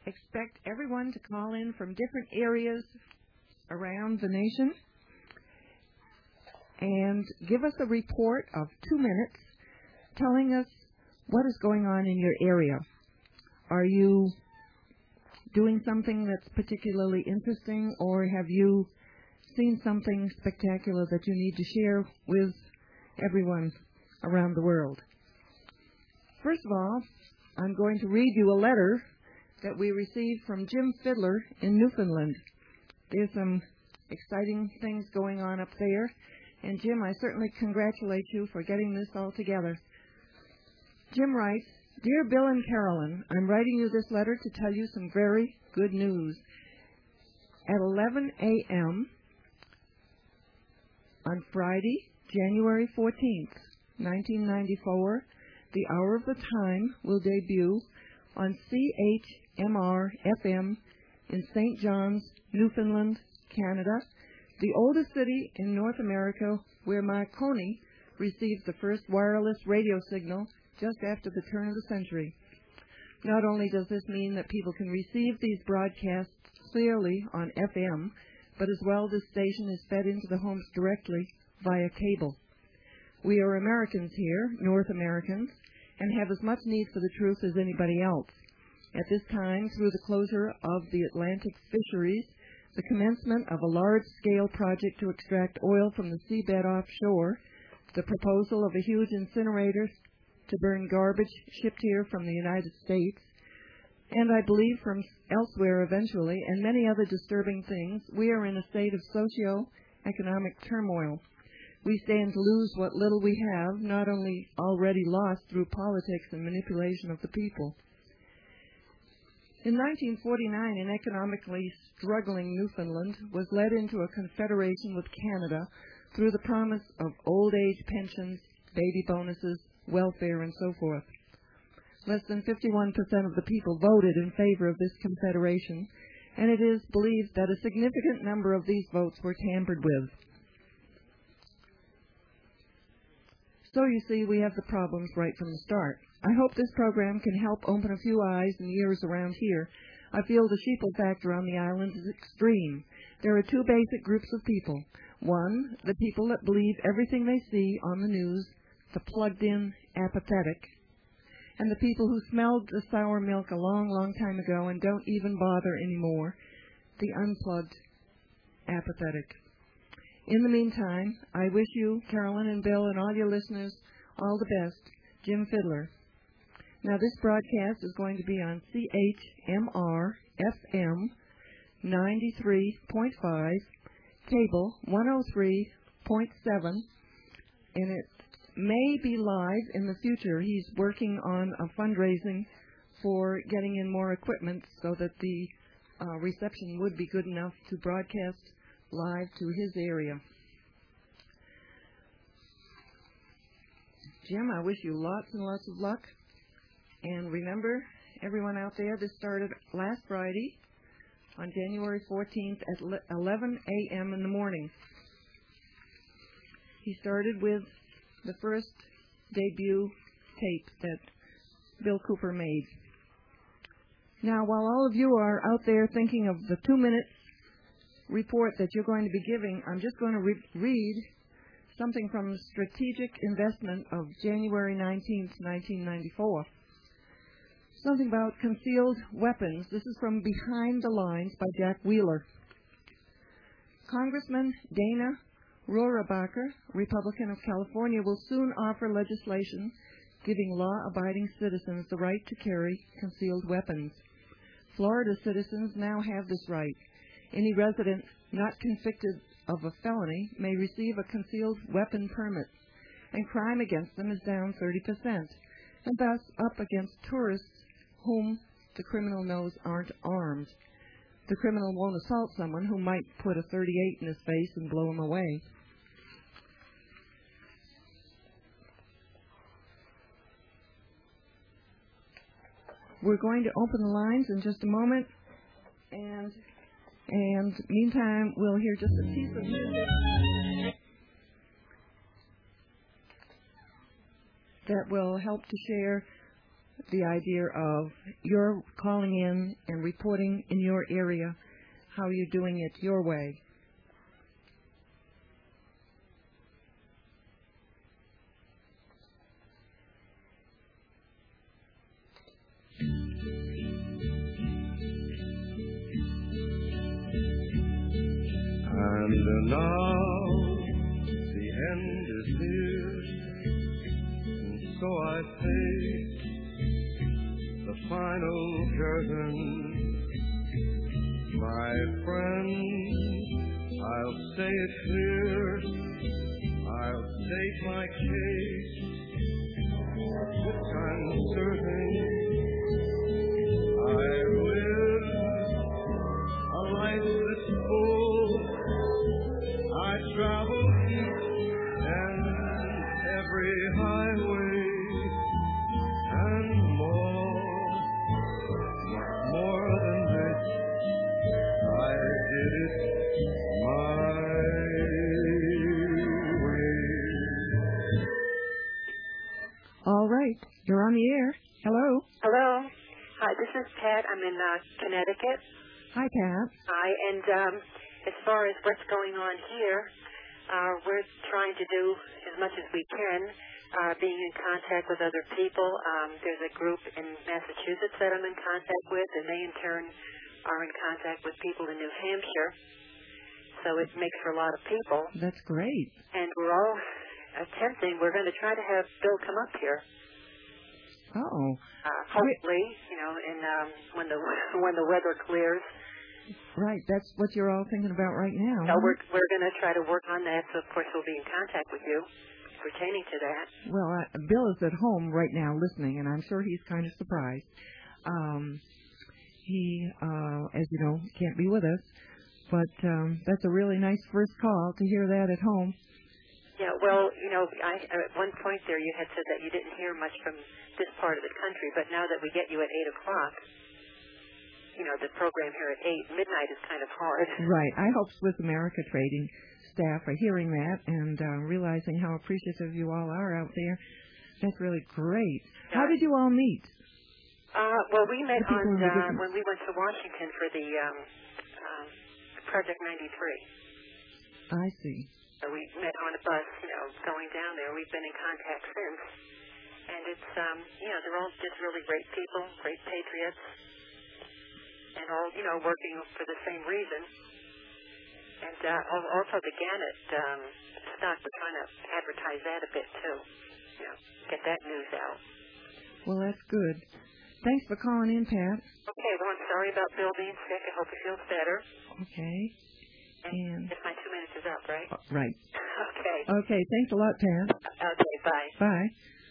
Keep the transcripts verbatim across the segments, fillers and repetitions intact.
expect everyone to call in from different areas around the nation and give us a report of two minutes telling us what is going on in your area. Are you doing something that's particularly interesting, or have you seen something spectacular that you need to share with everyone around the world? First of all, I'm going to read you a letter that we received from Jim Fiddler in Newfoundland. There's some exciting things going on up there, and Jim, I certainly congratulate you for getting this all together. Jim writes, "Dear Bill and Carolyn, I'm writing you this letter to tell you some very good news. At eleven a.m. on Friday, January fourteenth, nineteen ninety-four, the Hour of the Time will debut on C H M R F M in Saint John's, Newfoundland, Canada, the oldest city in North America where Marconi received the first wireless radio signal just after the turn of the century. Not only does this mean that people can receive these broadcasts clearly on F M, but as well this station is fed into the homes directly via cable. We are Americans here, North Americans, and have as much need for the truth as anybody else. At this time, through the closure of the Atlantic fisheries, the commencement of a large-scale project to extract oil from the seabed offshore, the proposal of a huge incinerator to burn garbage shipped here from the United States, and I believe from elsewhere eventually, and many other disturbing things, we are in a state of socio-economic turmoil. We stand to lose what little we have, not only already lost through politics and manipulation of the people. In nineteen forty-nine, an economically struggling Newfoundland was led into a confederation with Canada through the promise of old age pensions, baby bonuses, welfare, and so forth. Less than fifty-one percent of the people voted in favor of this confederation, and it is believed that a significant number of these votes were tampered with. So you see, we have the problems right from the start. I hope this program can help open a few eyes and ears around here. I feel the sheeple factor on the island is extreme. There are two basic groups of people. One, the people that believe everything they see on the news, the plugged-in apathetic, and the people who smelled the sour milk a long, long time ago and don't even bother anymore, the unplugged apathetic. In the meantime, I wish you, Carolyn and Bill, and all your listeners, all the best. Jim Fiddler. Now, this broadcast is going to be on C H M R F M ninety-three point five, cable one oh three point seven, and it may be live in the future. He's working on a fundraising for getting in more equipment so that the uh, reception would be good enough to broadcast live to his area. Jim, I wish you lots and lots of luck. And remember, everyone out there, this started last Friday on January fourteenth at eleven a.m. in the morning. He started with the first debut tape that Bill Cooper made. Now, while all of you are out there thinking of the two-minute report that you're going to be giving, I'm just going to re- read something from Strategic Investment of January nineteenth, nineteen ninety-four. Something about concealed weapons. This is from Behind the Lines by Jack Wheeler. Congressman Dana Rohrabacher, Republican of California, will soon offer legislation giving law-abiding citizens the right to carry concealed weapons. Florida citizens now have this right. Any resident not convicted of a felony may receive a concealed weapon permit, and crime against them is down thirty percent, and thus up against tourists whom the criminal knows aren't armed. The criminal won't assault someone who might put a thirty-eight in his face and blow him away. We're going to open the lines in just a moment, and and meantime, we'll hear just a piece of music that will help to share the idea of you're calling in and reporting in your area how you're doing it your way. And now the end is near, and so I face the final curtain. My friend, I'll say it clear, I'll state my case. This I'm certain, I've lived a life that's full. I travel each and every highway and more, much more than this. I did it my way. All right, you're on the air. Hello. Hello. Hi, this is Pat. I'm in uh, Connecticut. Hi, Pat. Hi, and um, as far as what's going on here, uh, we're trying to do as much as we can, uh, being in contact with other people. Um, there's a group in Massachusetts that I'm in contact with, and they in turn are in contact with people in New Hampshire. So it makes for a lot of people. That's great. And we're all attempting. We're going to try to have Bill come up here. Oh. Uh, hopefully, you know, in um, when the when the weather clears. Right, that's what you're all thinking about right now. So huh? we're we're going to try to work on that. So of course we'll be in contact with you pertaining to that. Well, uh, Bill is at home right now listening, and I'm sure he's kind of surprised. Um, he, uh, as you know, can't be with us, but um, that's a really nice first call to hear that at home. Yeah, well, you know, I, at one point there you had said that you didn't hear much from this part of the country, but now that we get you at eight o'clock, you know, the program here at eight, midnight is kind of hard. Right. I hope Swiss America Trading staff are hearing that and uh, realizing how appreciative you all are out there. That's really great. Yeah. How did you all meet? Uh, well, we met The people on in the uh, different- when we went to Washington for the um, um, Project ninety-three. I see. So we met on a bus, you know, going down there. We've been in contact since. And it's, um, you know, they're all just really great people, great patriots, and all, you know, working for the same reason. And uh, al- also the Gannett um, stock, we're trying to advertise that a bit, too. You know, get that news out. Well, that's good. Thanks for calling in, Pat. Okay, well, I'm sorry about Bill being sick. I hope he feels better. Okay. And, And if my two minutes is up, right? uh, right. Okay. Okay, thanks a lot, Pat. Okay, bye. Bye.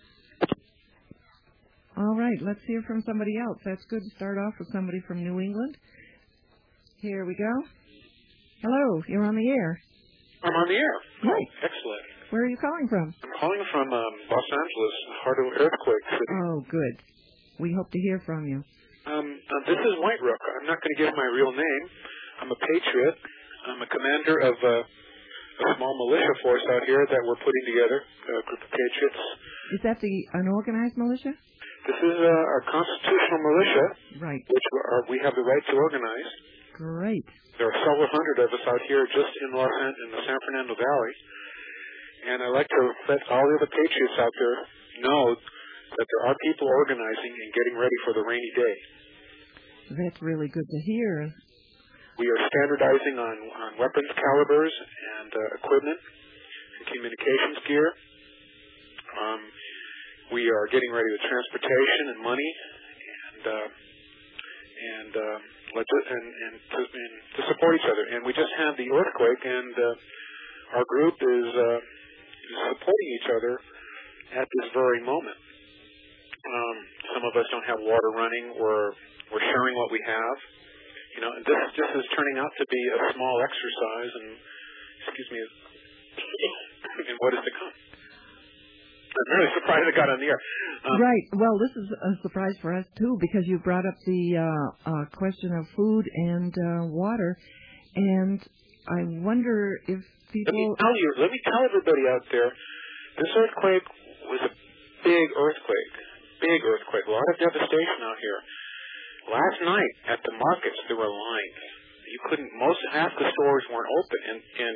All right, let's hear from somebody else. That's good to start off with somebody from New England. Here we go. Hello, you're on the air. I'm on the air. Right. Oh, excellent. Where are you calling from? I'm calling from um, Los Angeles, heart of earthquake city. Oh, good. We hope to hear from you. Um, uh, this is White Rook. I'm not going to give my real name. I'm a patriot. I'm a commander of uh, a small militia force out here that we're putting together, a group of patriots. Is that the unorganized militia? This is uh, our constitutional militia, Right. which are, we have the right to organize. Great. There are several hundred of us out here just in Los Angeles, in the San Fernando Valley. And I'd like to let all the other patriots out there know that there are people organizing and getting ready for the rainy day. That's really good to hear. We are standardizing on, on weapons calibers and uh, equipment and communications gear. Um, we are getting ready with transportation and money and uh, and, uh, legit- and, and, to, and to support each other. And we just had the earthquake, and uh, our group is, uh, is supporting each other at this very moment. Um, some of us don't have water running. We're we're sharing what we have. You know, and this just is turning out to be a small exercise, and excuse me, in what is to come. I'm really surprised I got on the air. Um, Right. Well, this is a surprise for us, too, because you brought up the uh, uh, question of food and uh, water, and I wonder if people... Let me tell you, let me tell everybody out there, this earthquake was a big earthquake, big earthquake, a lot of devastation out here. Last night at the markets, there were lines. You couldn't, most, half the stores weren't open, and, and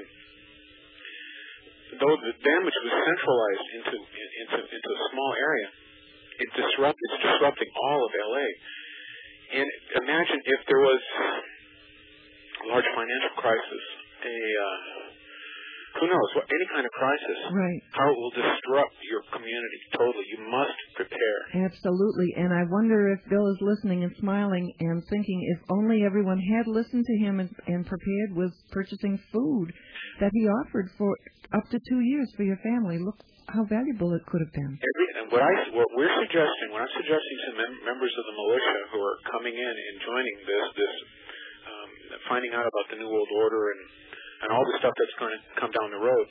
though the damage was centralized into, into, into a small area, it disrupt, it's disrupting all of L A. And imagine if there was a large financial crisis, a, uh, who knows, what, any kind of crisis, right. how it will disrupt your community totally. You must prepare. Absolutely. And I wonder if Bill is listening and smiling and thinking if only everyone had listened to him and, and prepared with purchasing food that he offered for up to two years for your family. Look how valuable it could have been. Every, and what, I, what we're suggesting, what I'm suggesting to mem- members of the militia who are coming in and joining this, this um, finding out about the New World Order and and all the stuff that's going to come down the road,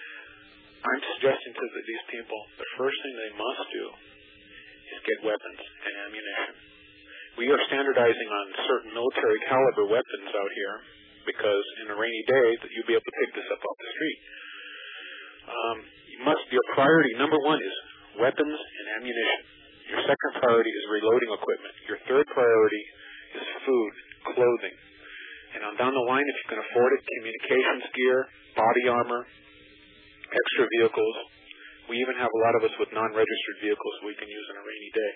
I'm suggesting to the, these people, the first thing they must do is get weapons and ammunition. We are standardizing on certain military caliber weapons out here because in a rainy day that you'll be able to pick this up off the street. Um, you must, your priority number one is weapons and ammunition. Your second priority is reloading equipment. Your third priority is food, clothing. And on down the line, if you can afford it, communications gear, body armor, extra vehicles. We even have a lot of us with non-registered vehicles we can use on a rainy day.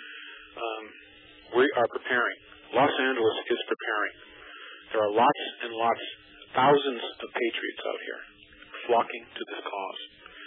Um, we are preparing. Los Angeles is preparing. There are lots and lots, thousands of patriots out here flocking to this cause.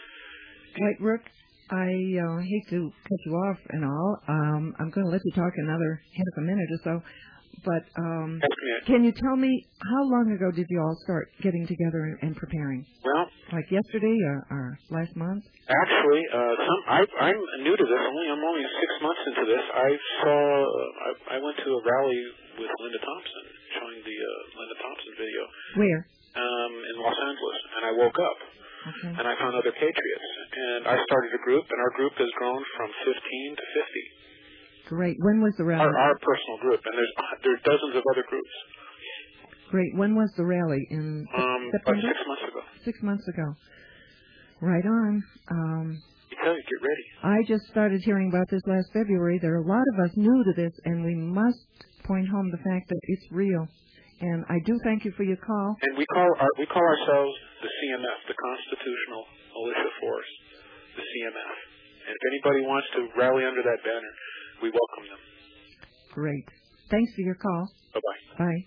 Right, Rook, I uh, hate to cut you off and all. Um, I'm going to let you talk another half a minute or so. But um, can you tell me how long ago did you all start getting together and, and preparing? Well, like yesterday or, or last month? Actually, uh, some, I, I'm new to this. Only I'm only six months into this. I saw. Uh, I, I went to a rally with Linda Thompson, showing the uh, Linda Thompson video. Where? Um, in Los Angeles, and I woke up. Okay. And I found other patriots, and I started a group, and our group has grown from fifteen to fifty. Great. When was the rally? Our, our personal group, and there's there's dozens of other groups. Great. When was the rally? In um, September? About six months ago. Six months ago. Right on. Um, I tell you, get ready. I just started hearing about this last February. There are a lot of us new to this, and we must point home the fact that it's real. And I do thank you for your call. And we call our, we call ourselves the C M F, the Constitutional Militia Force, the C M F. And if anybody wants to rally under that banner, we welcome them. Great. Thanks for your call. Bye-bye. Bye.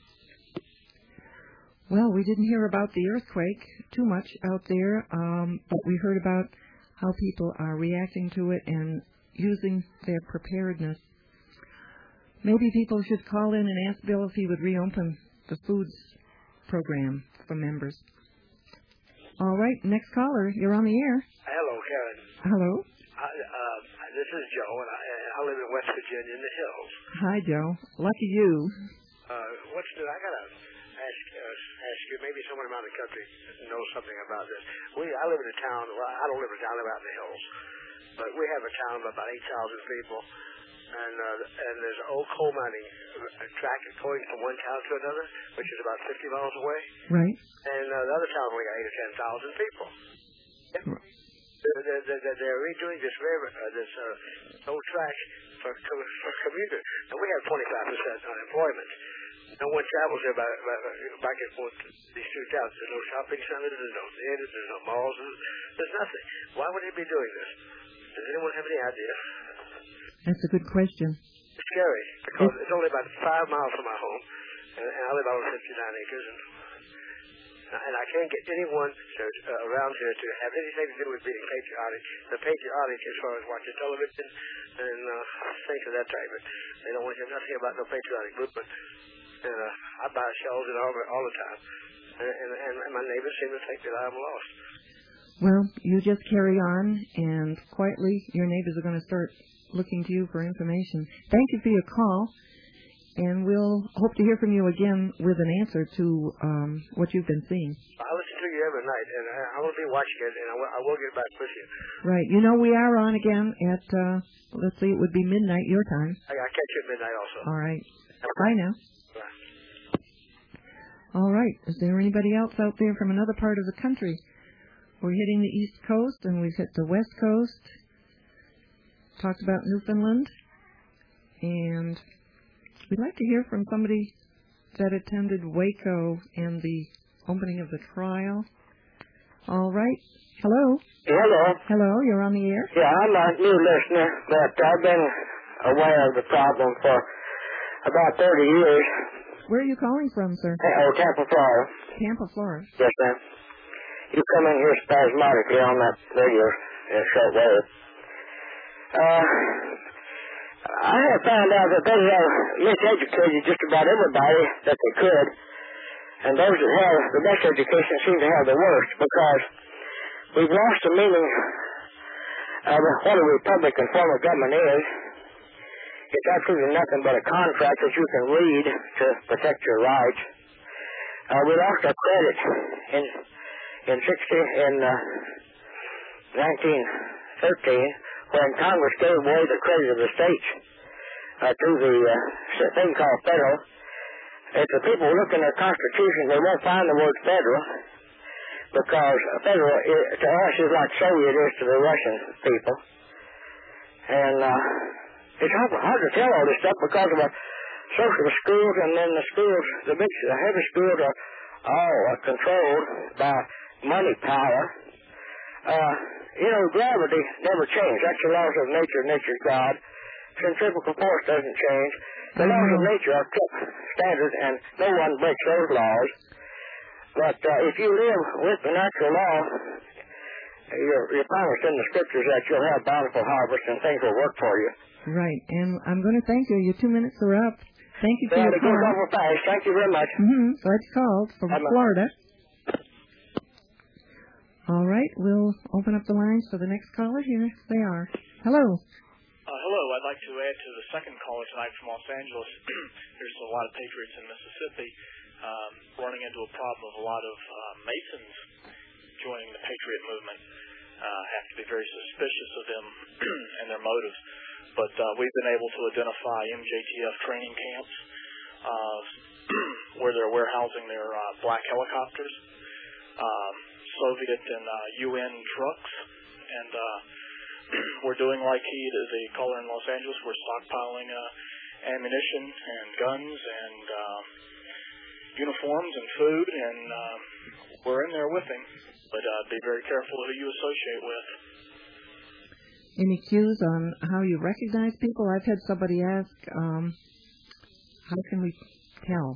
Well, we didn't hear about the earthquake too much out there, um, but we heard about how people are reacting to it and using their preparedness. Maybe people should call in and ask Bill if he would reopen the foods program for members. All right, next caller, you're on the air. Hello, Karen. Hello. I, uh, this is Joe, and I, I live in West Virginia in the hills. Hi, Joe. Lucky you. Uh, what's the, I gotta ask uh, ask you. Maybe someone around the country knows something about this. We, I live in a town. Well, I don't live in a town. I live out in the hills, but we have a town of about eight thousand people, and uh, and there's an old coal mining track going from one town to another, which is about fifty miles away. Right. And uh, the other town only got eight or ten thousand people. Right. They're, they're, they're redoing this river, uh, this uh, old track for, for commuters, and we have twenty-five percent unemployment. No one travels there by, by, back and forth to these two towns. There's no shopping centers, there's no theaters, there's no malls, there's, there's nothing. Why would they be doing this? Does anyone have any idea? That's a good question. It's scary, because it's, it's only about five miles from my home, and, and I live out on fifty-nine acres, and and I can't get anyone to, uh, around here to have anything to do with being patriotic. The patriotic as far as watching television and uh, things of that type. They don't want to hear nothing about no patriotic movement. And uh, I buy shells and all, all the time. And, and, and my neighbors seem to think that I'm lost. Well, you just carry on, and quietly your neighbors are going to start looking to you for information. Thank you for your call. And we'll hope to hear from you again with an answer to um, what you've been seeing. I listen to you every night, and I will be watching it, and I will, I will get back with you. Right. You know, we are on again at, uh, let's see, it would be midnight your time. I, I catch you at midnight also. All right. Bye now. Bye. All right. Is there anybody else out there from another part of the country? We're hitting the East Coast, and we've hit the West Coast. talked about Newfoundland, and we'd like to hear from somebody that attended Waco and the opening of the trial. All right. Hello. Hello. Hello, you're on the air. Yeah, I'm a new listener, but I've been aware of the problem for about thirty years. Where are you calling from, sir? Oh, Tampa, Florida. Tampa, Florida. Yes, ma'am. You come in here spasmodically on that radio uh, shortwave. Uh, I have found out that they have miseducated just about everybody that they could, and those that have the best education seem to have the worst, because we've lost the meaning of what a republican form of government is. It's absolutely nothing but a contract that you can read to protect your rights. Uh, we lost our credit in in sixty in uh, nineteen thirteen when Congress gave away the credit of the states uh, to the uh, thing called federal. If the people look in their Constitution, they won't find the word federal, because federal is, to us is like Soviet is to the Russian people. And uh, it's hard, hard to tell all this stuff because of our socialist schools, and then the schools, the big, the heavy schools are all uh, controlled by money power. Uh, you know, gravity never changed. That's the laws of nature. Nature's God. Centrifugal force doesn't change. The laws of nature are kept standard, and no one breaks those laws. But uh, if you live with the natural law, you're, you're promised in the scriptures that you'll have bountiful harvest and things will work for you. Right, and I'm going to thank you. Your two minutes are up. Thank you for yeah, your call. Over fast. Thank you very much. Mm-hmm. Glad you called from I'm Florida. All right, we'll open up the lines for the next caller. Here they are. Hello. Uh, hello. I'd like to add to the second caller tonight from Los Angeles. There's a lot of patriots in Mississippi um, running into a problem of a lot of uh, Masons joining the Patriot movement. Uh, have to be very suspicious of them and their motives. But uh, we've been able to identify M J T F training camps uh, where they're warehousing their uh, black helicopters, um, Soviet and uh, U N trucks, and uh, we're doing like he, the caller in Los Angeles. We're stockpiling uh, ammunition and guns and uh, uniforms and food, and uh, we're in there with him. But uh, be very careful who you associate with. Any cues on how you recognize people? I've had somebody ask, um, how can we tell?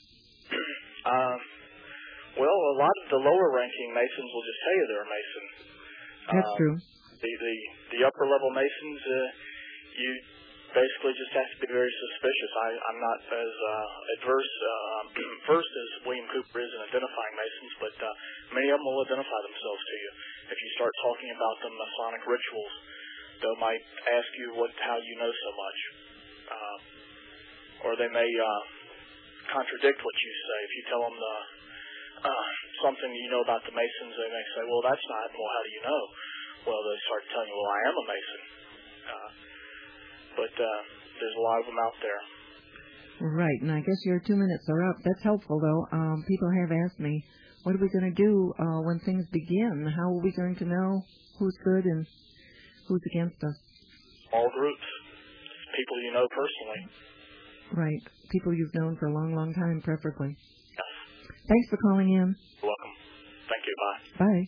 Um, well, a lot of the lower-ranking Masons will just tell you they're a Mason. That's um, true. The, the, the upper-level Masons, uh, you basically just have to be very suspicious. I, I'm not as uh, adverse uh, first as William Cooper is in identifying Masons, but uh, many of them will identify themselves to you. If you start talking about the Masonic rituals, they might ask you what how you know so much, uh, or they may uh, contradict what you say. If you tell them the, uh, something you know about the Masons, they may say, "Well, that's not." Well, how do you know? Well, they start telling you, "Well, I am a Mason." Uh, but uh, there's a lot of them out there. Right, and I guess your two minutes are up. That's helpful, though. Um, people have asked me, what are we going to do uh, when things begin? How are we going to know who's good and who's against us? All groups. People you know personally. Right. People you've known for a long, long time, preferably. Yes. Thanks for calling in. You're welcome. Thank you. Bye. Bye.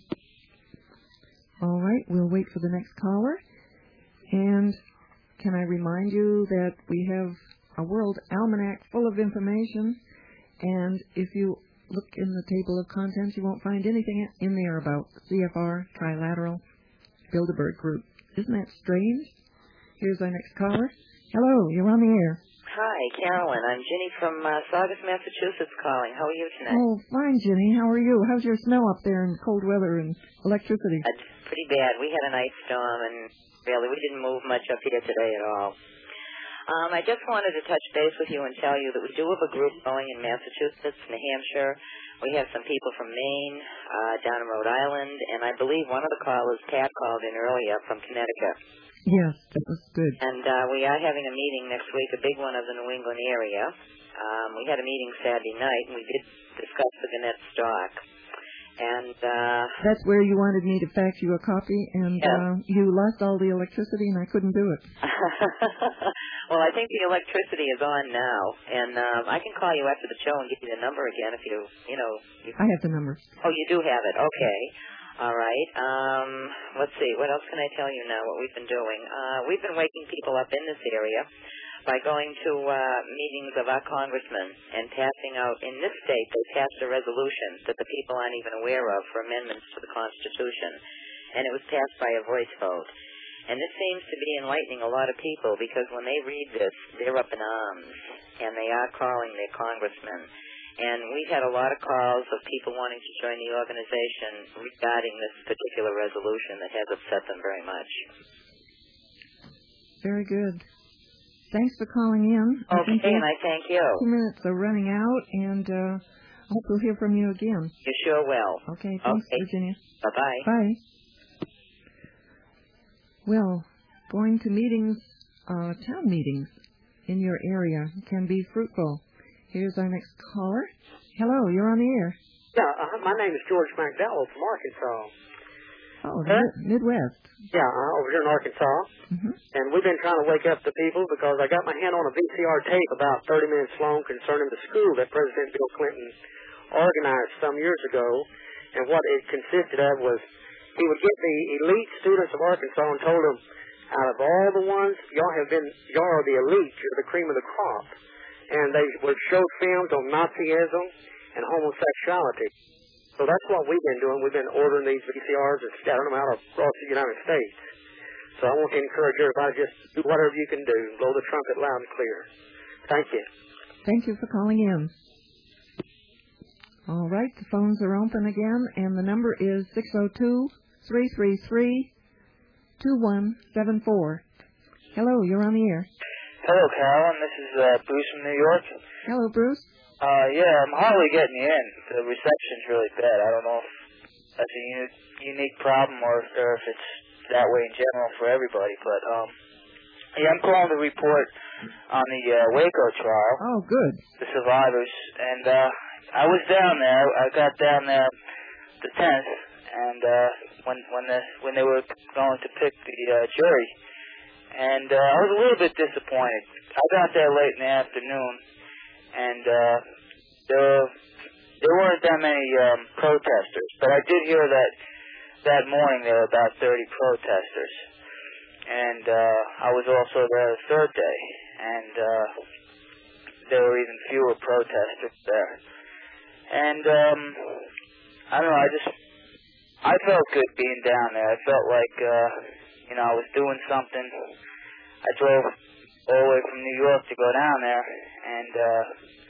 All right. We'll wait for the next caller. And can I remind you that we have a World Almanac full of information. And if you look in the table of contents, you won't find anything in there about C F R, Trilateral, Bilderberg Group. Isn't that strange? Here's our next caller. Hello, you're on the air. Hi, Carolyn. I'm Ginny from uh, Saugus, Massachusetts calling. How are you tonight? Oh, fine, Ginny. How are you? How's your snow up there and cold weather and electricity? It's pretty bad. We had an ice storm, and really, we didn't move much up here today at all. Um, I just wanted to touch base with you and tell you that we do have a group going in Massachusetts, New Hampshire. We have some people from Maine, uh, down in Rhode Island, and I believe one of the callers, Pat, called in earlier from Connecticut. Yes, that was good. And uh, we are having a meeting next week, a big one of the New England area. Um, we had a meeting Saturday night, and we did discuss the Gannett stock. And uh, that's where you wanted me to fax you a copy, and yeah. uh, you lost all the electricity, and I couldn't do it. Well, I think the electricity is on now, and um, I can call you after the show and give you the number again if you, you know. You... I have the number. Oh, you do have it. Okay. All right. Um, let's see. What else can I tell you now, what we've been doing? Uh, we've been waking people up in this area by going to uh, meetings of our congressmen and passing out, in this state, they passed a resolution that the people aren't even aware of for amendments to the Constitution. And it was passed by a voice vote. And this seems to be enlightening a lot of people because when they read this, they're up in arms. And they are calling their congressmen. And we've had a lot of calls of people wanting to join the organization regarding this particular resolution that has upset them very much. Very good. Thanks for calling in. Okay, I and I thank you. Two minutes are running out, and uh, I hope we'll hear from you again. You sure will. Okay, thanks, okay. Virginia. Bye-bye. Bye. Well, going to meetings, uh, town meetings in your area can be fruitful. Here's our next caller. Hello, you're on the air. Yeah, uh, my name is George McDowell from Arkansas. Oh, huh? Midwest. Yeah, uh, over here in Arkansas. Mm-hmm. And we've been trying to wake up the people because I got my hand on a V C R tape about thirty minutes long concerning the school that President Bill Clinton organized some years ago. And what it consisted of was he would get the elite students of Arkansas and told them, out of all the ones, y'all have been, y'all are the elite, you're the cream of the crop. And they would show films on Nazism and homosexuality. So that's what we've been doing. We've been ordering these V C Rs and scattering them out across the United States. So I want to encourage everybody, just do whatever you can do. Blow the trumpet loud and clear. Thank you. Thank you for calling in. All right, the phones are open again, and the number is six oh two, three three three, two one seven four. Hello, you're on the air. Hello, Carolyn. This is uh, Bruce from New York. Hello, Bruce. Uh, yeah, I'm hardly getting you in. The reception's really bad. I don't know if that's a uni- unique problem or if, or if it's that way in general for everybody. But, um, yeah, I'm calling to report on the uh, Waco trial. Oh, good. The survivors. And uh, I was down there. I got down there the tenth, and uh, when when the when they were going to pick the uh, jury, and uh, I was a little bit disappointed. I got there late in the afternoon. And uh, there, there weren't that many um, protesters, but I did hear that that morning there were about thirty protesters. And uh, I was also there the third day, and uh, there were even fewer protesters there. And um, I don't know, I just, I felt good being down there. I felt like, uh, you know, I was doing something. I drove all the way from New York to go down there, and uh,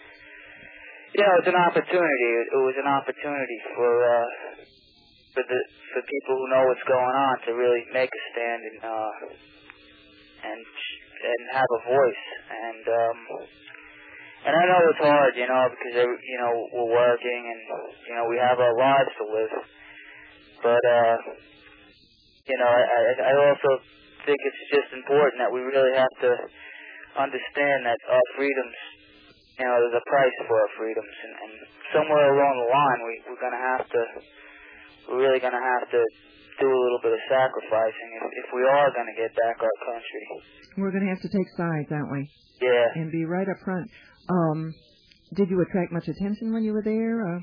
you know, it's an opportunity. It, it was an opportunity for uh, for the for people who know what's going on to really make a stand and uh, and and have a voice. And um, and I know it's hard, you know, because you know we're working and you know we have our lives to live. But uh, you know, I, I also think it's just important that we really have to understand that our freedoms, you know, there's a price for our freedoms, and, and somewhere along the line we, we're going to have to, we're really going to have to do a little bit of sacrificing if, if we are going to get back our country. We're going to have to take sides, aren't we? Yeah. And be right up front. Um, did you attract much attention when you were there? Uh?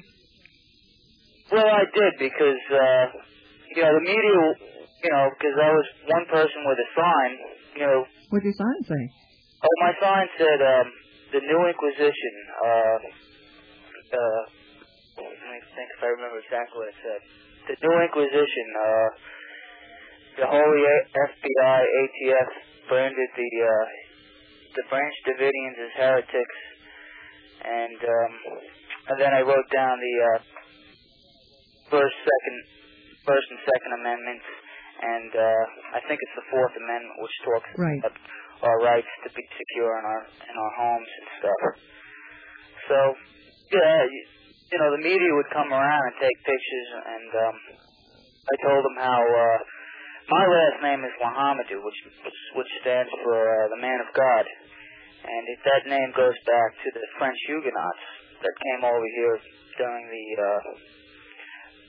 Well, I did because, uh, you know, the media, you know, because I was one person with a sign, you know. What did your sign say? Oh, my sign said, um, the New Inquisition, uh, uh, let me think if I remember exactly what it said. The New Inquisition, uh, the Holy F B I, A T F branded the, uh, the French Davidians as heretics, and, um, and then I wrote down the, uh, first, second, first and second amendments, and, uh, I think it's the Fourth Amendment, which talks right. about our rights to be secure in our in our homes and stuff. So, yeah, you, you know, the media would come around and take pictures, and um, I told them how uh, my last name is Muhammadu, which which stands for uh, the man of God, and if that name goes back to the French Huguenots that came over here during the uh,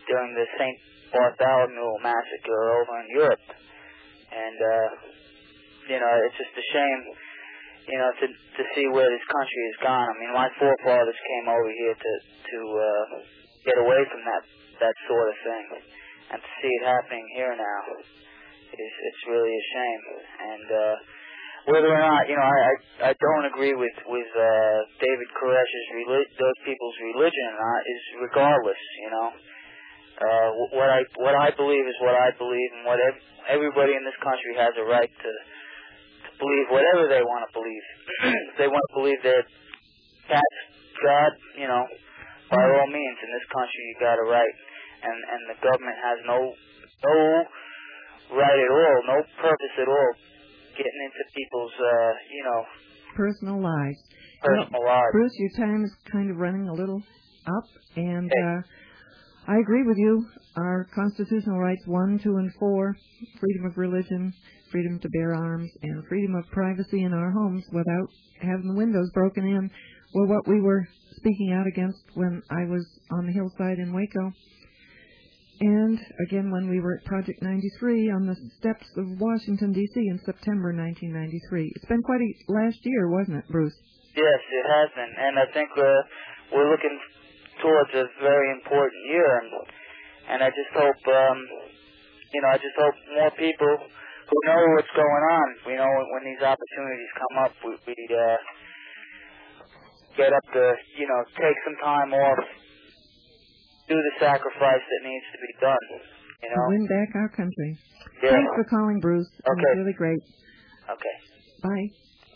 during the Saint Bartholomew massacre over in Europe. And, uh, you know, it's just a shame, you know, to to see where this country has gone. I mean, my forefathers came over here to, to uh, get away from that, that sort of thing. And to see it happening here now, is it's really a shame. And uh, whether or not, you know, I, I, I don't agree with, with uh, David Koresh's, relig- those people's religion or not, is regardless, you know. Uh, what I what I believe is what I believe, and what ev- everybody in this country has a right to, to believe whatever they want to believe. If they want to believe that that's God, you know, by all means, in this country you got a right, and and the government has no no right at all, no purpose at all, getting into people's uh, you know, personal lives. Personal well, lives. Bruce, your time is kind of running a little up, and. Uh, I agree with you. Our constitutional rights, one, two, and four, freedom of religion, freedom to bear arms, and freedom of privacy in our homes without having the windows broken in, were what we were speaking out against when I was on the hillside in Waco. And, again, when we were at Project ninety-three on the steps of Washington, D C in September nineteen ninety-three. It's been quite a last year, wasn't it, Bruce? Yes, it has been. And I think uh, we're looking towards a very important year, and, and I just hope, um, you know, I just hope more people who know what's going on, you know, when, when these opportunities come up, we, we uh, get up to, you know, take some time off, do the sacrifice that needs to be done, you know. To win back our country. Yeah. Thanks for calling, Bruce. Okay. It was really great. Okay. Bye.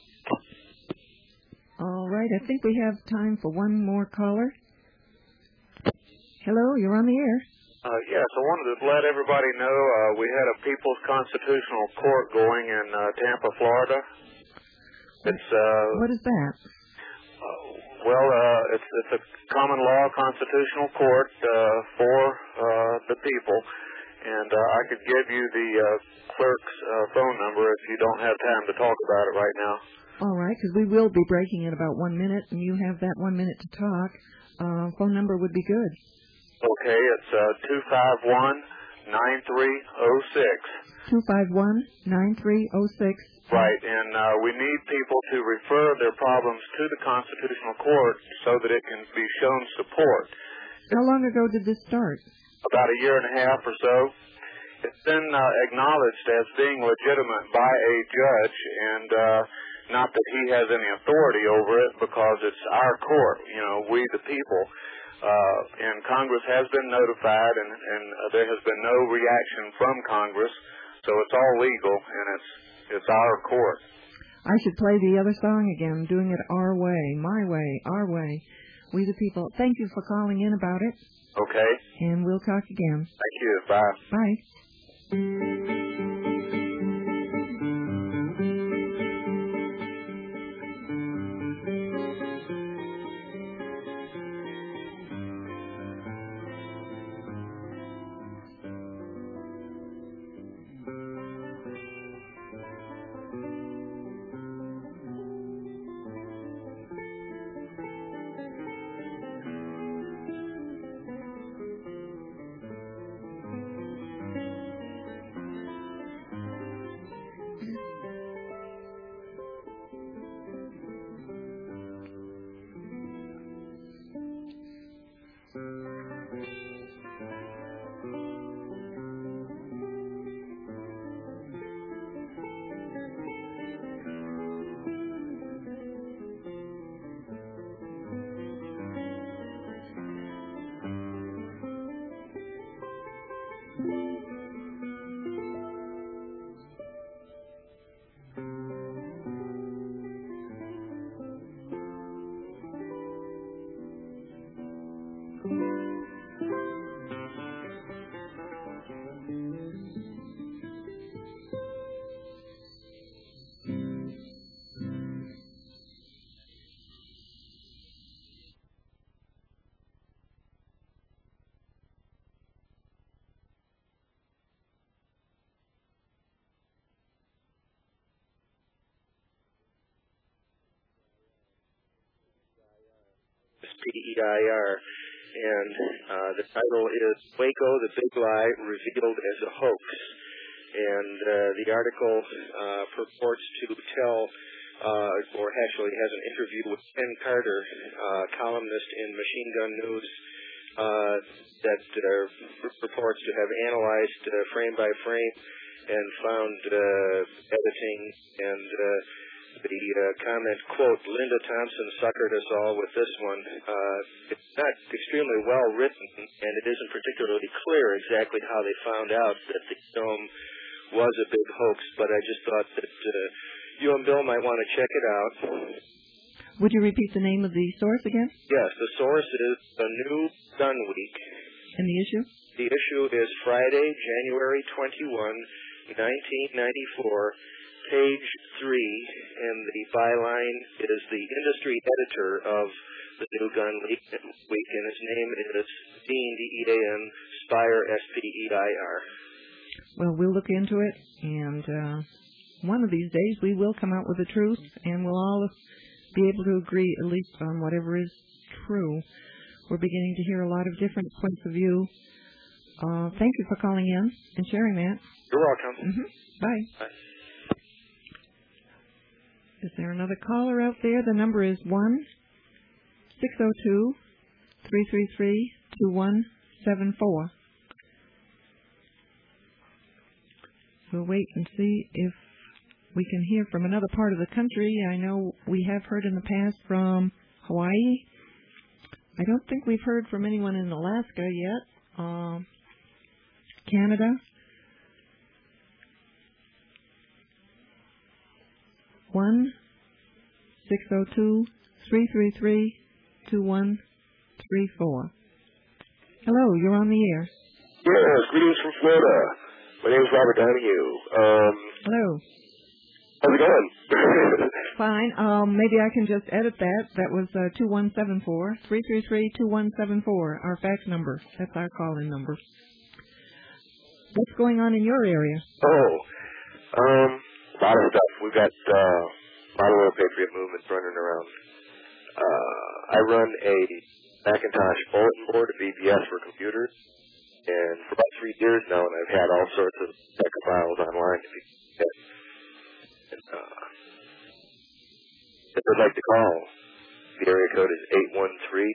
All right, I think we have time for one more caller. Hello, you're on the air. Uh, yes, I wanted to let everybody know uh, we had a People's Constitutional Court going in uh, Tampa, Florida. It's uh, what is that? Uh, well, uh, it's it's a common law constitutional court uh, for uh, the people, and uh, I could give you the uh, clerk's uh, phone number if you don't have time to talk about it right now. All right, because we will be breaking in about one minute, and you have that one minute to talk. Uh, phone number would be good. Okay, it's uh, two five one, nine three zero six. two five one, nine three zero six. Right, and uh, we need people to refer their problems to the Constitutional Court so that it can be shown support. How long ago did this start? About a year and a half or so. It's been uh, acknowledged as being legitimate by a judge, and uh, not that he has any authority over it, because it's our court, you know, we the people. Uh, and Congress has been notified, and, and uh, there has been no reaction from Congress, so it's all legal, and it's it's our court. I should play the other song again, doing it our way, my way, our way, we the people. Thank you for calling in about it. Okay. And we'll talk again. Thank you. Bye. Bye. P E I R. and uh, the title is Waco, the Big Lie Revealed as a Hoax. And uh, the article uh, purports to tell, uh, or actually has an interview with Ken Carter, uh, columnist in Machine Gun News, uh, that uh, purports to have analyzed uh, frame by frame and found uh, editing and uh, the uh, comment, quote, Linda Thompson suckered us all with this one. Uh, it's not extremely well written, and it isn't particularly clear exactly how they found out that the film was a big hoax, but I just thought that uh, you and Bill might want to check it out. Would you repeat the name of the source again? Yes, the source is The New Gun Week. And the issue? The issue is Friday, January twenty-first, nineteen ninety-four, page three, and the byline is the industry editor of the New Gun Week, and his name is Dean, D E A N, Spire, S P E I R. Well, we'll look into it, and uh, one of these days we will come out with the truth, and we'll all be able to agree at least on whatever is true. We're beginning to hear a lot of different points of view. Uh, thank you for calling in and sharing that. You're welcome. Mm-hmm. Bye. Bye. Is there another caller out there? The number is one six zero two, three three three, two one seven four. We'll wait and see if we can hear from another part of the country. I know we have heard in the past from Hawaii. I don't think we've heard from anyone in Alaska yet. Uh, Canada. One six zero two three three three two one three four. Hello, you're on the air. Yes, greetings from Florida. My name is Robert Donahue. Um, Hello. How's it going? Fine. Um, maybe I can just edit that. That was uh, two one seven four three three three two one seven four, our fax number. That's our call-in number. What's going on in your area? Oh, um, a lot of stuff. We've got uh, a lot of little Patriot movements running around. Uh, I run a Macintosh bulletin board, a V B S for computers, and for about three years now, and I've had all sorts of tech files online to be get. And, uh, if they'd like to call, the area code is eight one three,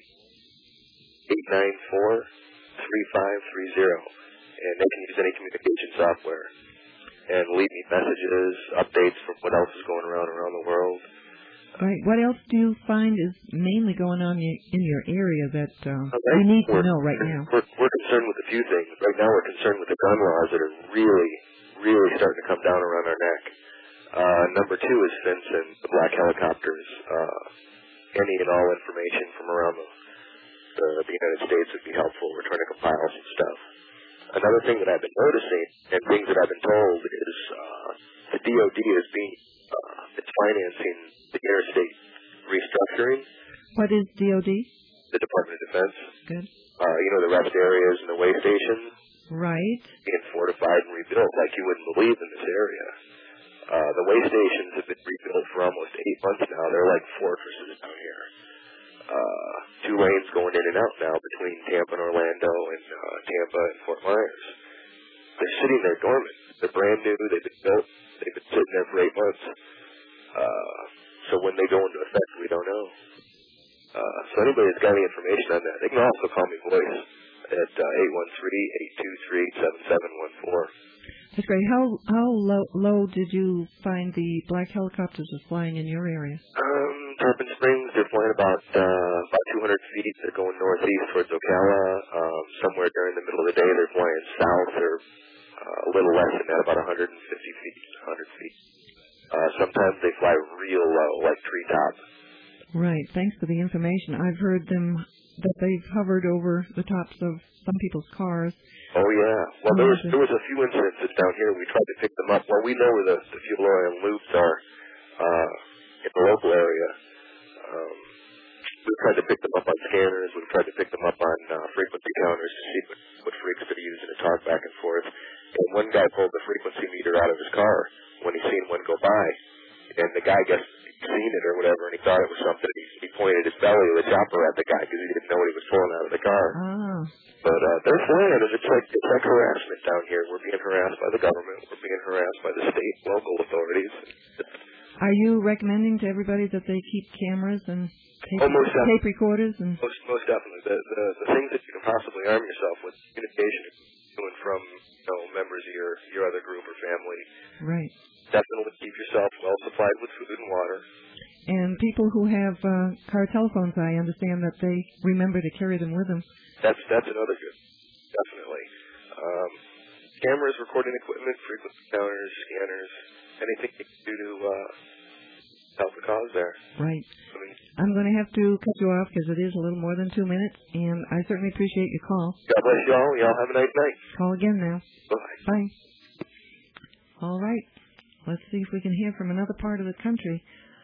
eight nine four, three five three zero, and they can use any communication software and leave me messages, updates from what else is going around around the world. All right. What else do you find is mainly going on in your area that uh, right. we need to know right now? We're, we're concerned with a few things. Right now we're concerned with the gun laws that are really, really starting to come down around our neck. Uh, number two is FinCEN, the black helicopters. Uh, any and all information from around the, the, the United States would be helpful. We're trying to compile some stuff. Another thing that I've been noticing, and things that I've been told, is uh, the D O D is being uh, it's financing the interstate restructuring. What is D O D? The Department of Defense. Good. Uh, you know, the rest areas and the way stations. Right. Being fortified and rebuilt like you wouldn't believe in this area. Uh, the way stations have been rebuilt for almost eight months now. They're like fortresses down here. Uh, two lanes going in and out now between Tampa and Orlando and uh, Tampa and Fort Myers. They're sitting there dormant. They're brand new. They've been built. They've been sitting there for eight months. Uh, so when they go into effect, we don't know. Uh, so anybody that's got any information on that, they can also call me voice at uh, eight one three, eight two three, seven seven one four. That's great. How how low, low did you find the black helicopters are flying in your area? Um, Tarpon Springs, they're flying about uh, about two hundred feet. They're going northeast towards Ocala. Um, somewhere during the middle of the day, they're flying south. They're uh, a little less than that, about one hundred fifty feet, one hundred feet. Uh, sometimes they fly real low, like treetop. Right. Thanks for the information. I've heard them that they've hovered over the tops of some people's cars. Oh yeah. Well, there was there was a few incidences down here. We tried to pick them up. Well, we know where the, the fuel oil and lubes are uh, in the local area. Um, we tried to pick them up on scanners. We tried to pick them up on uh, frequency counters to see what, what freaks could use to talk back and forth. And one guy pulled the frequency meter out of his car when he seen one go by, and the guy guessed seen it or whatever, and he thought it was something. He, he pointed his belly of the chopper at the guy because he didn't know what he was pulling out of the car. Ah. But uh, they're flying, and it's like it's like harassment down here. We're being harassed by the government. We're being harassed by the state and local authorities. Are you recommending to everybody that they keep cameras and tape, oh, most tape recorders? And most, most definitely. The, the the things that you can possibly arm yourself with, communication to and from you know members of your your other group or family. Right. Definitely keep yourself well supplied with food and water. And people who have uh, car telephones, I understand that they remember to carry them with them. That's that's another good. Definitely. Um, cameras, recording equipment, frequency counters, scanners, anything you can do to uh, help the cause there. Right. I mean, I'm going to have to cut you off because it is a little more than two minutes, and I certainly appreciate your call. God bless you all. Y'all have a nice night. Call again now. Bye. Bye. All right. Let's see if we can hear from another part of the country.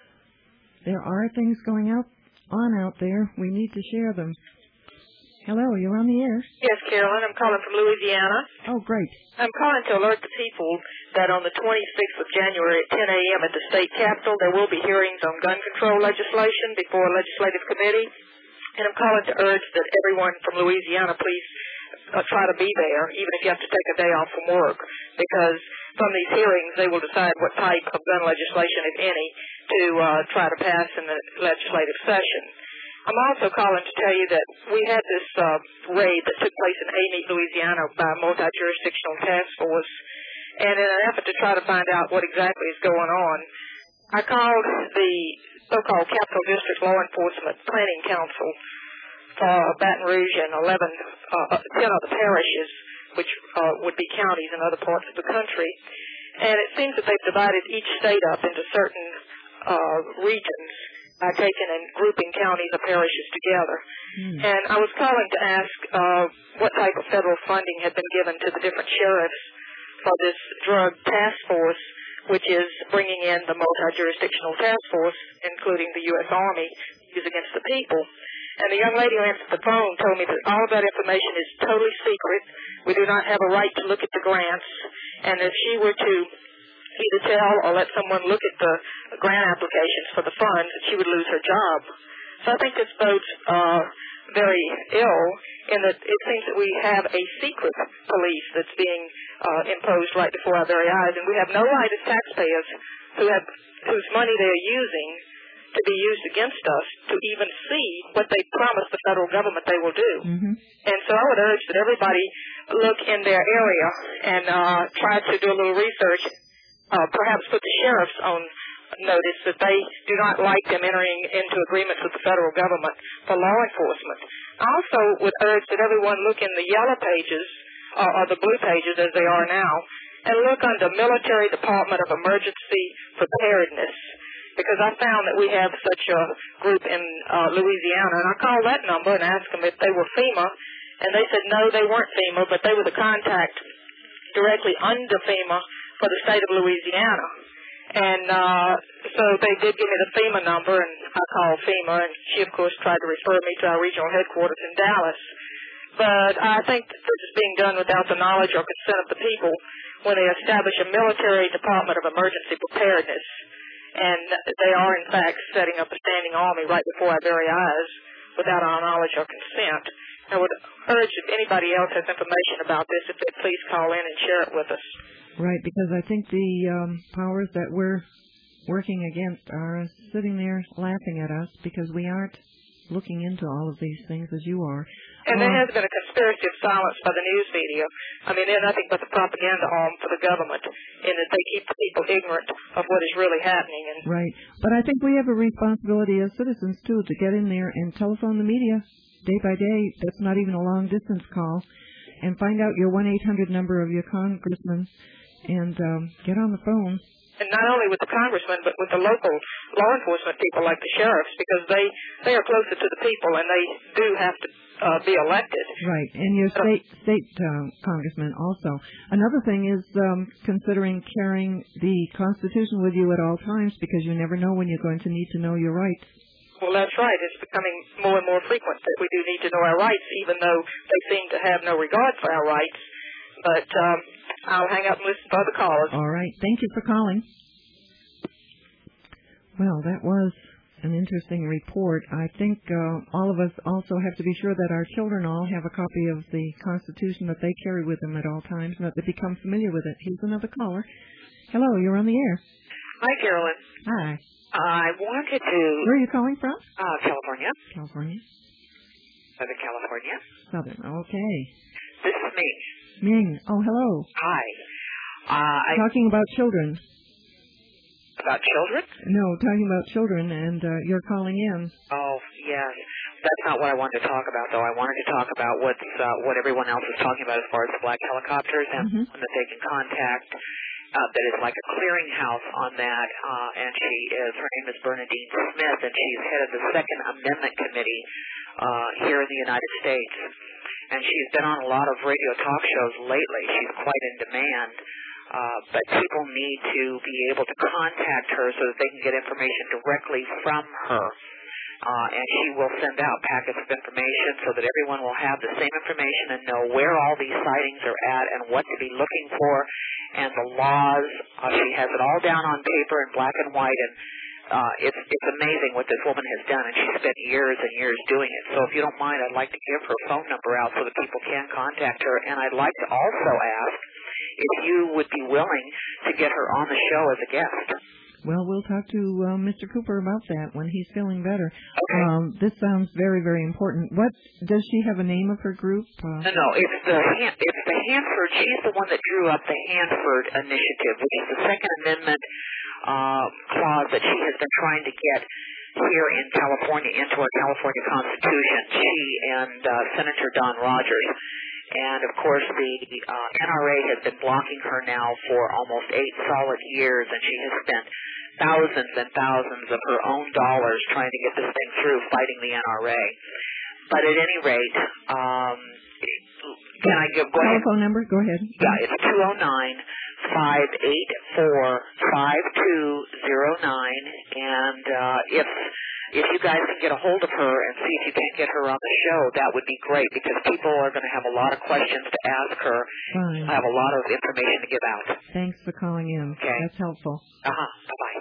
There are things going out on out there. We need to share them. Hello, you're on the air. Yes, Carolyn. I'm calling from Louisiana. Oh, great. I'm calling to alert the people that on the twenty-sixth of January at ten a.m. at the state capitol, there will be hearings on gun control legislation before a legislative committee. And I'm calling to urge that everyone from Louisiana please uh, try to be there, even if you have to take a day off from work, because from these hearings they will decide what type of gun legislation, if any, to uh, try to pass in the legislative session. I'm also calling to tell you that we had this uh, raid that took place in Amite, Louisiana by a multi-jurisdictional task force, and in an effort to try to find out what exactly is going on, I called the so-called Capital District Law Enforcement Planning Council for Baton Rouge and eleven, uh, ten other parishes, which uh, would be counties in other parts of the country, and it seems that they've divided each state up into certain uh, regions by taking and grouping counties or parishes together. Mm. And I was calling to ask uh, what type of federal funding had been given to the different sheriffs for this drug task force, which is bringing in the multi-jurisdictional task force, including the U S Army, use against the people. And the young lady who answered the phone told me that all of that information is totally secret. We do not have a right to look at the grants. And if she were to either tell or let someone look at the grant applications for the funds, she would lose her job. So I think this bodes uh, very ill in that it seems that we have a secret police that's being uh, imposed right before our very eyes, and we have no right as taxpayers who have whose money they are using to be used against us to even see what they promised the federal government they will do. Mm-hmm. And so I would urge that everybody look in their area and uh, try to do a little research, uh, perhaps put the sheriffs on notice that they do not like them entering into agreements with the federal government for law enforcement. I also would urge that everyone look in the yellow pages, uh, or the blue pages as they are now, and look under Military Department of Emergency Preparedness, because I found that we have such a group in uh, Louisiana, and I called that number and asked them if they were FEMA, and they said no, they weren't FEMA, but they were the contact directly under FEMA for the state of Louisiana. And uh, so they did give me the FEMA number, and I called FEMA, and she, of course, tried to refer me to our regional headquarters in Dallas. But I think that this is being done without the knowledge or consent of the people when they establish a Military Department of Emergency Preparedness. And they are, in fact, setting up a standing army right before our very eyes without our knowledge or consent. I would urge if anybody else has information about this, if they please call in and share it with us. Right, because I think the um, powers that we're working against are sitting there laughing at us because we aren't looking into all of these things as you are. And there has been a conspiracy of silence by the news media. I mean, they're nothing but the propaganda arm for the government in that they keep the people ignorant of what is really happening. And right. But I think we have a responsibility as citizens, too, to get in there and telephone the media day by day. That's not even a long-distance call. And find out your one eight hundred number of your congressman and um, get on the phone. And not only with the congressmen, but with the local law enforcement people like the sheriffs, because they, they are closer to the people, and they do have to uh, be elected. Right, and your state state uh, congressman also. Another thing is um, considering carrying the Constitution with you at all times, because you never know when you're going to need to know your rights. Well, that's right. It's becoming more and more frequent that we do need to know our rights, even though they seem to have no regard for our rights. But um, I'll hang up and listen to other callers. All right. Thank you for calling. Well, that was an interesting report. I think uh, all of us also have to be sure that our children all have a copy of the Constitution that they carry with them at all times and that they become familiar with it. Here's another caller. Hello, you're on the air. Hi, Carolyn. Hi. I wanted to... Where are you calling from? Uh, California. California. Southern California. Southern, okay. This is me. Ming, oh, hello. Hi. Uh, I... Talking about children. About children? No, talking about children, and uh, you're calling in. Oh, yes. That's not what I wanted to talk about, though. I wanted to talk about what's, uh, what everyone else is talking about as far as the black helicopters and mm-hmm. that they can contact. Uh, that is like a clearinghouse on that, uh, and she is, her name is Bernadine Smith, and she's head of the Second Amendment Committee uh, here in the United States. And she's been on a lot of radio talk shows lately. She's quite in demand. Uh, but people need to be able to contact her so that they can get information directly from her. Uh, and she will send out packets of information so that everyone will have the same information and know where all these sightings are at and what to be looking for and the laws. Uh, she has it all down on paper in black and white, and uh, it's it's amazing what this woman has done, and she spent years and years doing it. So if you don't mind, I'd like to give her phone number out so that people can contact her. And I'd like to also ask if you would be willing to get her on the show as a guest. Well, we'll talk to uh, Mister Cooper about that when he's feeling better. Okay. Um, this sounds very, very important. What does she have a name of her group? Uh, no, no, it's the Han- it's the Hanford. She's the one that drew up the Hanford Initiative, which is the Second Amendment uh, clause that she has been trying to get here in California into our California Constitution. She and uh, Senator Don Rogers. And, of course, the uh, N R A has been blocking her now for almost eight solid years, and she has spent thousands and thousands of her own dollars trying to get this thing through, fighting the N R A. But at any rate, um, can I give... Go ahead. Telephone number? Go ahead. Yeah, it's two oh nine, five eight four, five two oh nine, and uh, if... If you guys can get a hold of her and see if you can get her on the show, that would be great, because people are going to have a lot of questions to ask her. Fine. I have a lot of information to give out. Thanks for calling in. Okay. That's helpful. Uh-huh. Bye-bye.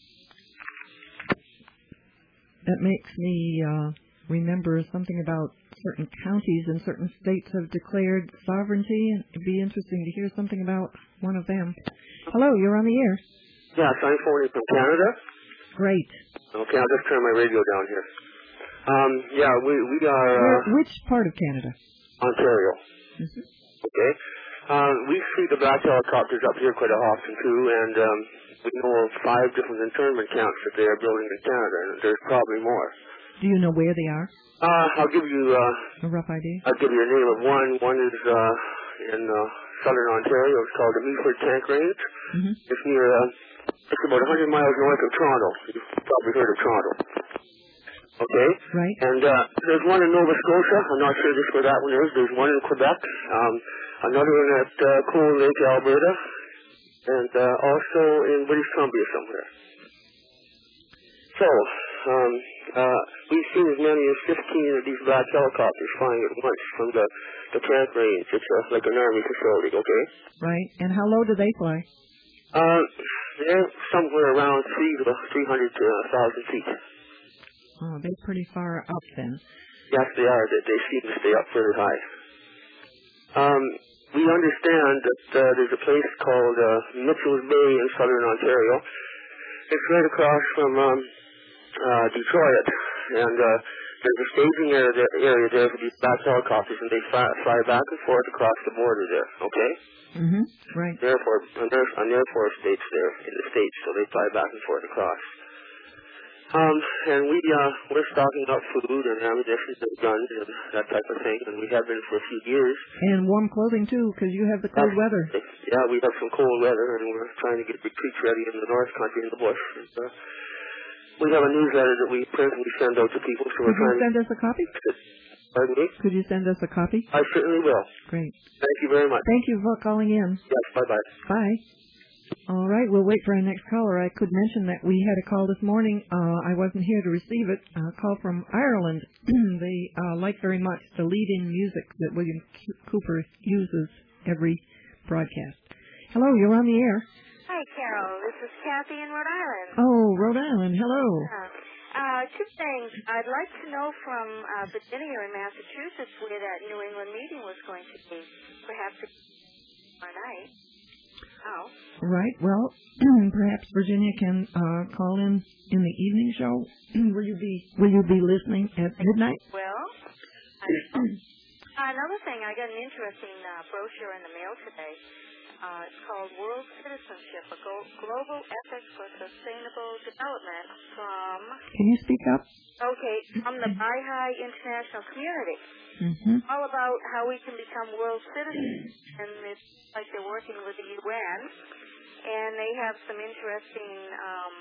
That makes me uh, remember something about certain counties in certain states have declared sovereignty, and it'd be interesting to hear something about one of them. Hello, you're on the air. Yeah, I'm phoning from Canada. Great. Okay, I'll just turn my radio down here. Um, yeah, we we are... Uh, Where, which part of Canada? Ontario. Mm-hmm. Okay. Um, we see the black helicopters up here quite often, too, and um, we know of five different internment camps that they are building in Canada, and there's probably more. Do you know where they are? Uh, I'll give you... Uh, a rough idea? I'll give you a name of one. One is uh, in uh, southern Ontario. It's called the Meaford Tank Range. Mm-hmm. It's near... Uh, It's about one hundred miles north of Toronto. You've probably heard of Toronto. Okay? Right. And uh, there's one in Nova Scotia. I'm not sure just where that one is. There's one in Quebec. Um, another one at uh, Cold Lake, Alberta. And uh, also in British Columbia somewhere. So, um, uh, we've seen as many as fifteen of these black helicopters flying at once from the, the tank range. It's uh, like an army facility, okay? Right. And how low do they fly? Uh, they're somewhere around three to three hundred to a thousand feet. Oh, they're pretty far up then. Yes, they are. They, they seem to stay up very high. Um, we understand that uh, there's a place called uh, Mitchell's Bay in southern Ontario. It's right across from um, uh, Detroit, and uh, there's a staging area there, area there for these black helicopters, and they fly, fly back and forth across the border there. Okay. Mm-hmm. Right. Therefore, an Air, an Air Force base there in the States, so they fly back and forth across. Um, and we, uh, we're stocking up food and ammunition and guns and that type of thing, and we have been for a few years. And warm clothing, too, because you have the cold That's, weather. Yeah, we have some cold weather, and we're trying to get retreats ready in the North Country, in the bush. And, uh, we have a newsletter that we print and we send out to people, so Could we're trying you send to... us a copy? Pardon me? Could you send us a copy? I certainly will. Great. Thank you very much. Thank you for calling in. Yes, bye-bye. Bye. All right, we'll wait for our next caller. I could mention that we had a call this morning. Uh, I wasn't here to receive it. A call from Ireland. They uh, like very much the lead-in music that William C- Cooper uses every broadcast. Hello, you're on the air. Hi, Carol. This is Kathy in Rhode Island. Oh, Rhode Island. Hello. Uh, uh, two things. I'd like to know from uh, Virginia and Massachusetts where that New England meeting was going to be. Perhaps tomorrow night. Oh. Right. Well, perhaps Virginia can uh, call in in the evening show. will you be Will you be listening at midnight? Well, I don't know. Uh, another thing, I got an interesting uh, brochure in the mail today. Uh, it's called World Citizenship, a Go- Global Ethics for Sustainable Development from... Can you speak up? Okay, from the Baha'i International Community. Mm-hmm. All about how we can become world citizens. And it's like they're working with the U N. And they have some interesting um,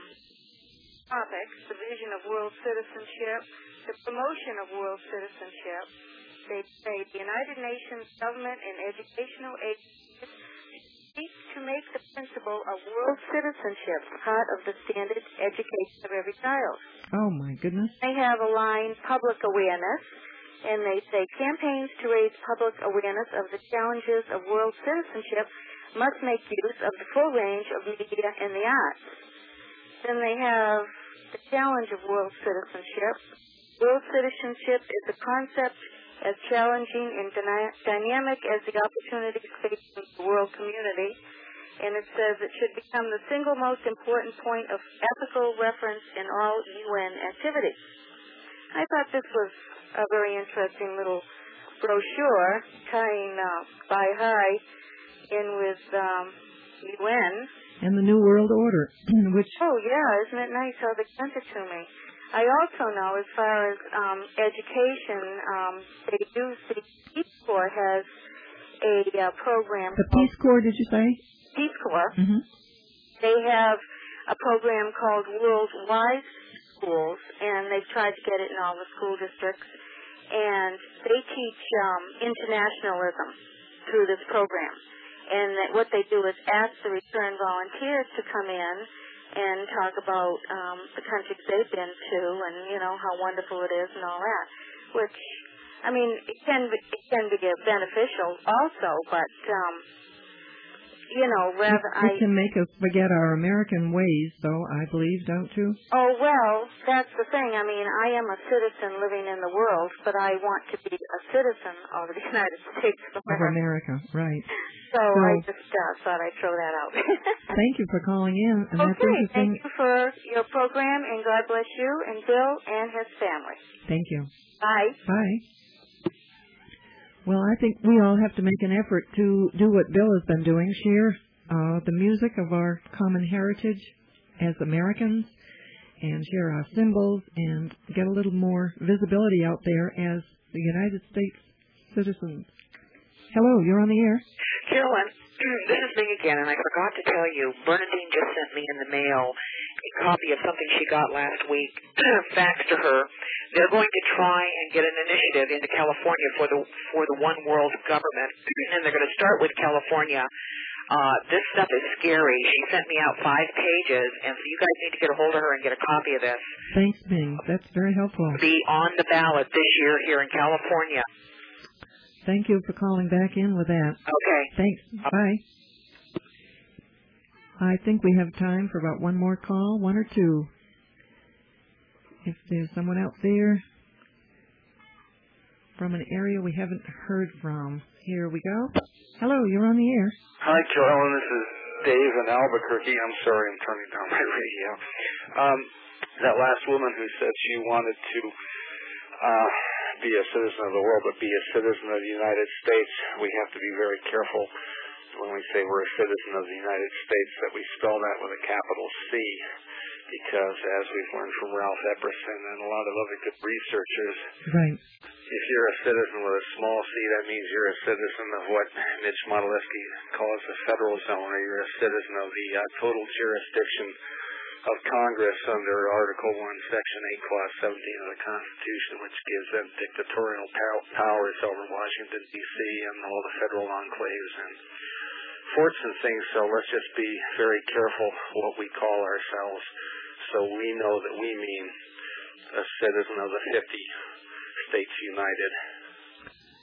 topics. The vision of world citizenship, the promotion of world citizenship. They say the United Nations government and educational agencies seek to make the principle of world citizenship part of the standard education of every child. Oh, my goodness. They have a line, public awareness, and they say campaigns to raise public awareness of the challenges of world citizenship must make use of the full range of media and the arts. Then they have the challenge of world citizenship. World citizenship is a concept as challenging and dyna- dynamic as the opportunities facing the world community. And it says it should become the single most important point of ethical reference in all U N activities. I thought this was a very interesting little brochure tying uh, Baha'i in with um, U N. And the New World Order, which... Oh, yeah, isn't it nice how they sent it to me? I also know, as far as um, education, um, they do, the Peace Corps has a uh, program. The Peace Corps, did you say? Peace Corps. Mm-hmm. They have a program called World Wise Schools, and they've tried to get it in all the school districts. And they teach um, internationalism through this program. And that what they do is ask the return volunteers to come in and talk about um, the countries they've been to and, you know, how wonderful it is and all that, which, I mean, it can be, it can be beneficial also, but, um, you know, rather It I... can make us forget our American ways, though, I believe, don't you? Oh, well, that's the thing. I mean, I am a citizen living in the world, but I want to be a citizen of the United States of Of America. America, right. So, So- I just uh, thought I'd throw that out. Thank you for calling in. And that's Okay, interesting. thank you for your program, and God bless you and Bill and his family. Thank you. Bye. Bye. Well, I think we all have to make an effort to do what Bill has been doing, share uh, the music of our common heritage as Americans, and share our symbols, and get a little more visibility out there as the United States citizens. Hello, you're on the air. Carolyn, this is me again, and I forgot to tell you, Bernadine just sent me in the mail a copy of something she got last week, faxed to her. They're going to try and get an initiative into California for the for the one world government, and they're going to start with California. Uh, this stuff is scary. She sent me out five pages, and so you guys need to get a hold of her and get a copy of this. Thanks, Bing. That's very helpful. Be on the ballot this year here in California. Thank you for calling back in with that. Okay. Thanks. Bye. I think we have time for about one more call, one or two. If there's someone out there from an area we haven't heard from. Here we go. Hello, you're on the air. Hi, Carolyn. This is Dave in Albuquerque. I'm sorry, I'm turning down my radio. Um, that last woman who said she wanted to uh, be a citizen of the world, but be a citizen of the United States, we have to be very careful when we say we're a citizen of the United States that we spell that with a capital C, because as we've learned from Ralph Epperson and a lot of other good researchers, right. if you're a citizen with a small c, that means you're a citizen of what Mitch Modilewski calls the federal zone, or you're a citizen of the uh, total jurisdiction of Congress under Article one, Section eight, Clause seventeen of the Constitution, which gives them dictatorial pow- powers over Washington, D C and all the federal enclaves and forts and things. So let's just be very careful what we call ourselves, so we know that we mean a citizen of the fifty States United.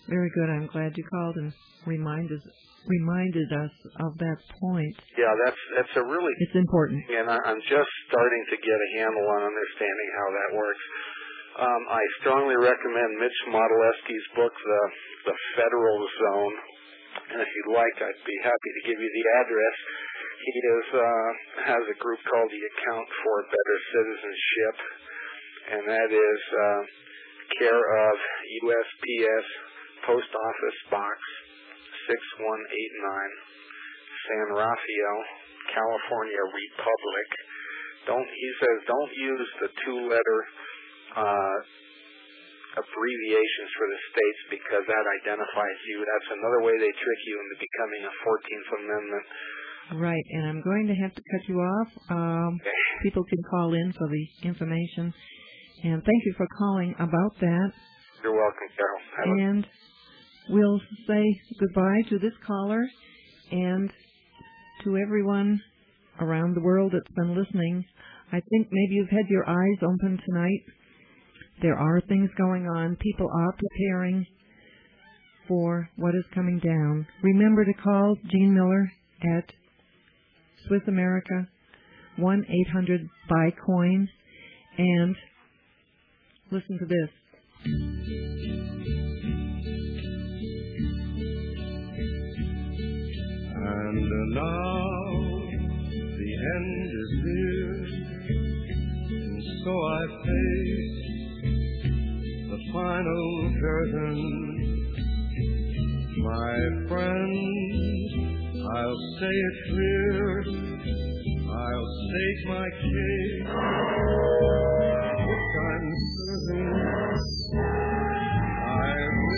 Very good. I'm glad you called and reminded reminded us of that point. Yeah, that's that's a really it's important. And I, I'm just starting to get a handle on understanding how that works. Um, I strongly recommend Mitch Modilewski's book, The the Federal Zone. And if you'd like, I'd be happy to give you the address. He is uh, has a group called the Account for Better Citizenship, and that is uh, care of U S P S Post Office Box six one eight nine, San Rafael, California Republic. Don't he says don't use the two-letter uh, abbreviations for the states because that identifies you. That's another way they trick you into becoming a fourteenth Amendment. Right, and I'm going to have to cut you off. Um, okay. People can call in for the information, and thank you for calling about that. You're welcome, Carol. Have and a- we'll say goodbye to this caller and to everyone around the world that's been listening. I think maybe you've had your eyes open tonight. There are things going on. People are preparing for what is coming down. Remember to call Gene Miller at Swiss America, one eight hundred buy coin, and listen to this. And now the end is near, and so I face the final curtain. My friends, I'll say it clear, I'll state my case, which I'm certain I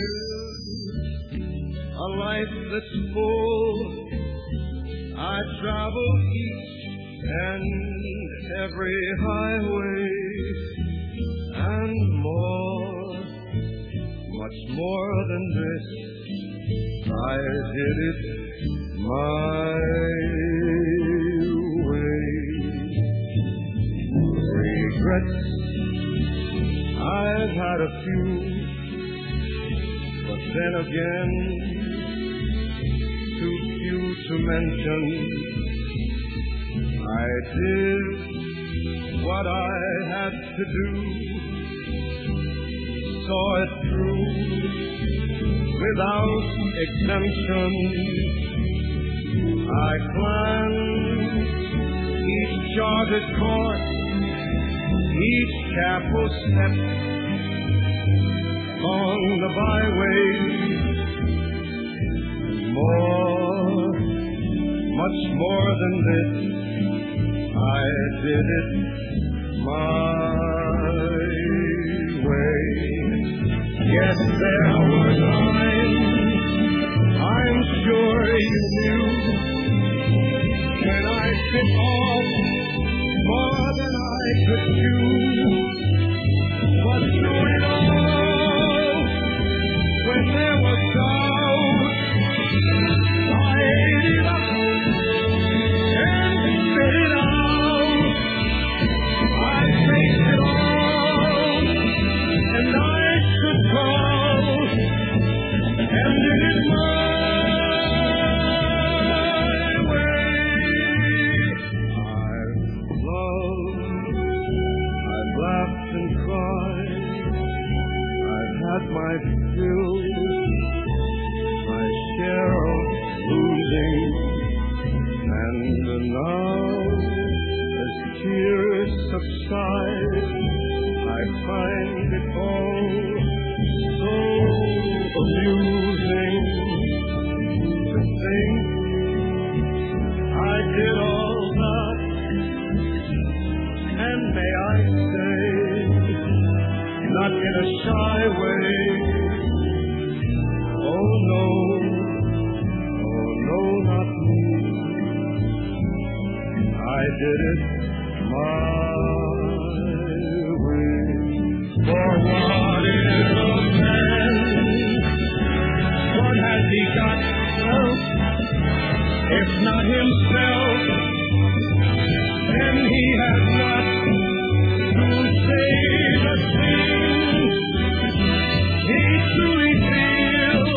live a life that's full. I travel each and every highway and more, much more than this. I did it my way. Regrets, I've had a few, but then again, too few to mention. I did what I had to do, saw it through without exemption. I climbed each charted course, each careful step along the byway. More, much more than this, I did it my way. Yes, there were times, I'm sure you knew, when I bit off more than I could chew. But through it all, when there was doubt, I ate it up and spit it out. I faced it all, and I stood tall, and did it my way. I've loved, I've laughed and cried, I've had my fill, my share of losing, and now as tears subside, I find it all so amusing to think I did all that, and may I say, not in a shy way. Oh no, oh no, not me. I did it my way. For what is a man? What has he got? If not himself, then he has not to say the thing he truly feels.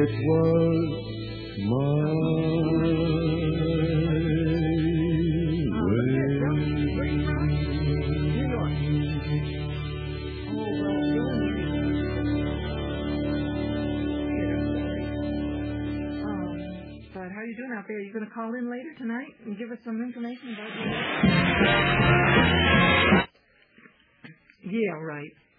it was my How you doing out there? Are you going to call in later tonight and give us some information about your... Yeah, right.